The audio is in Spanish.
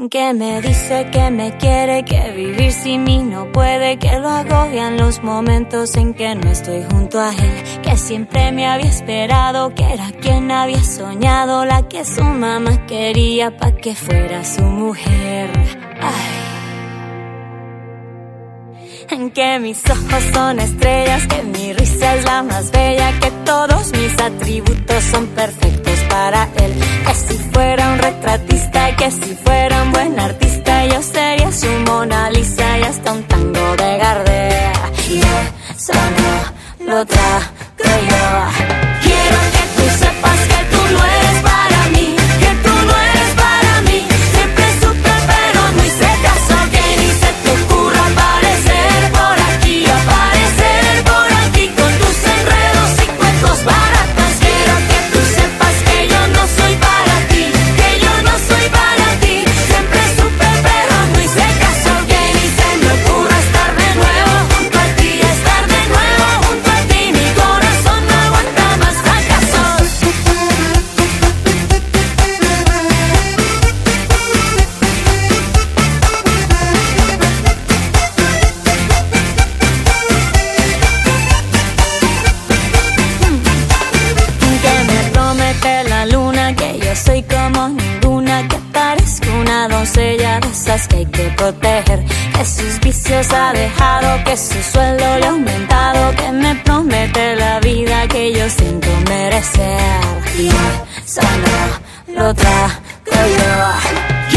Que me dice que me quiere, que vivir sin mí no puede, que lo agobian los momentos en que no estoy junto a él, que siempre me había esperado, que era quien había soñado, la que su mamá quería pa' que fuera su mujer. Ay. Que mis ojos son estrellas, que mi risa es la más bella, que todos mis atributos son perfectos para él. Que si fuera un retratista, que si fuera un buen artista, yo sería su Mona Lisa y hasta un tango de Gardel. Y eso no lo trago yo. Quiero que tú sepas que tú no eres para mí, que tú no eres para mí. Siempre supe pero no hice caso, que ni se te ocurra aparecer por aquí, aparecer por aquí con tus enredos y cuentos baratos. Quiero que tú sepas que yo no soy para ti, que yo no soy para ti. Siempre supe pero no hice caso, que ni se me ocurra estar de nuevo junto a ti, estar de nuevo junto a ti. Mi corazón no aguanta más fracasos. Que me promete la luna, que yo soy como ninguna, que parezco una doncella de esas que hay que proteger, que sus vicios ha dejado, que su sueldo le ha aumentado, que me promete la vida que yo siento merecer. Y eso no lo trago yo.